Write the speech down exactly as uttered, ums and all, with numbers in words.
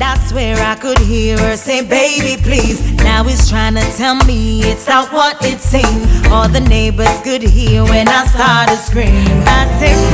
I swear I could hear her say, baby, please. Now he's trying to tell me it's not what it seems. All the neighbors could hear when I started screaming. I said,